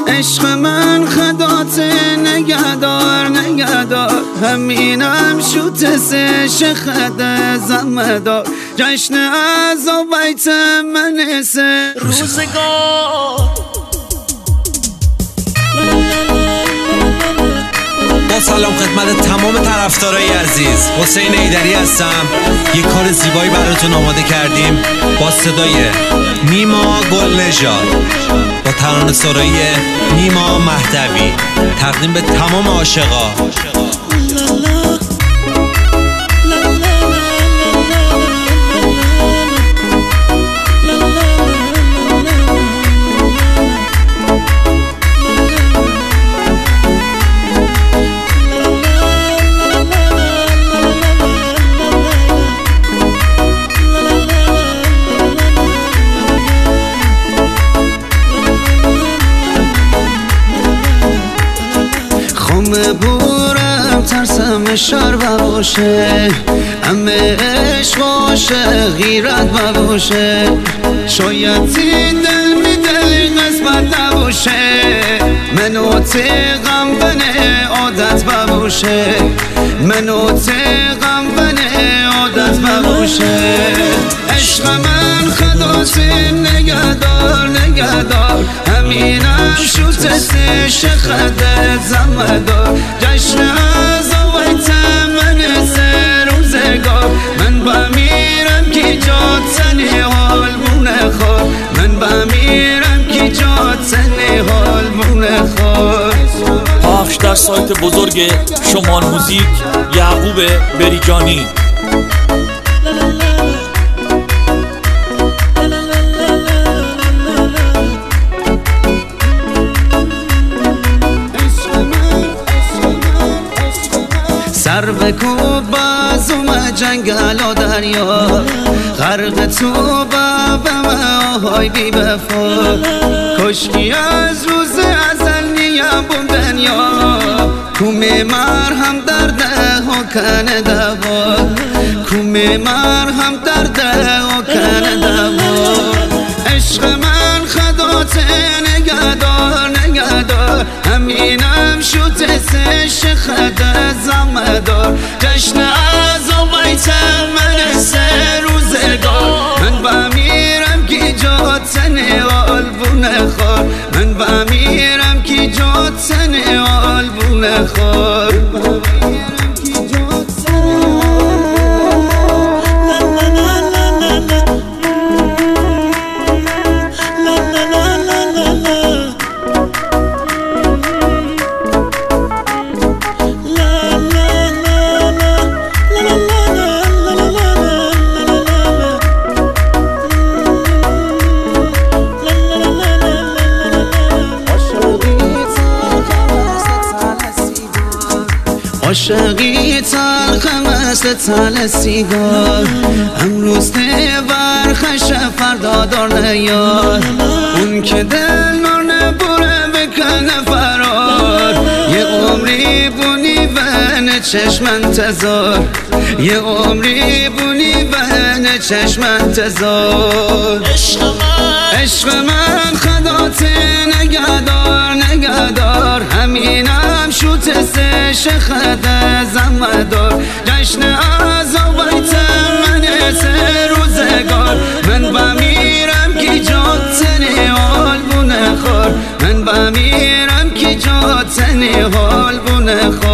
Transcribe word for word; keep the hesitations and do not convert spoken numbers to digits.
عشق من خدات نگهدار نگهدار همینم شوت سه خده زمدار جشن از بیت من سه روزگار. با سلام خدمت تمام طرفدارای عزیز، حسین ایدری هستم. یک کار زیبایی براتون آماده کردیم با صدای نیما گلنژاد با ترانه سرایی نیما مهدوی، تقدیم به تمام عاشقا. خم بورم ترسم شر باشه، همه عشق باشه غیرت باشه، شاید تی دل می دل قسمت نباشه، منو تیغم بنه عادت باشه، منو تیغم بنه عادت باشه. عشق من خدات نگهدار نگهدار همینم شوت سه خده زمدار جشن از آویت من سه روزگار من بمیرم کی جات سنی حال بونه خور من بمیرم کی جات سنی حال بونه خور. پخش در سایت بزرگ شمان موزیک یعقوب بریجانی. سر بکوب بازم جنگل و دریا غرق تو بابم آهای بی بفا کشکی از روز ازل نیم بوم دنیا کومه مرهم درده و کنه دوا کومه مرهم درده و کنه دوا. عشق من خدات نگهدار نگهدار همینم شوت سه خده زمدار جشن از بیت من سه روزگار من بمیرم کی جات سنی آلبونه خور من بمیرم کی جات سنی آلبونه خور. عاشقی تلخ مثل تل سیگار امروز نبر خش فردا دار نیار اون که دل نار نبوره بکنه فرار یه عمری بونی بین چشم انتظار یه عمری بونی بین چشم انتظار. عشق من خدات نگهدار نگهدار همینم شوت سه خده زمدار جشن از بیت من سه روزگار من بمیرم کی جات سنی حال بونه خور من بمیرم کی جات سنی حال بونه خور.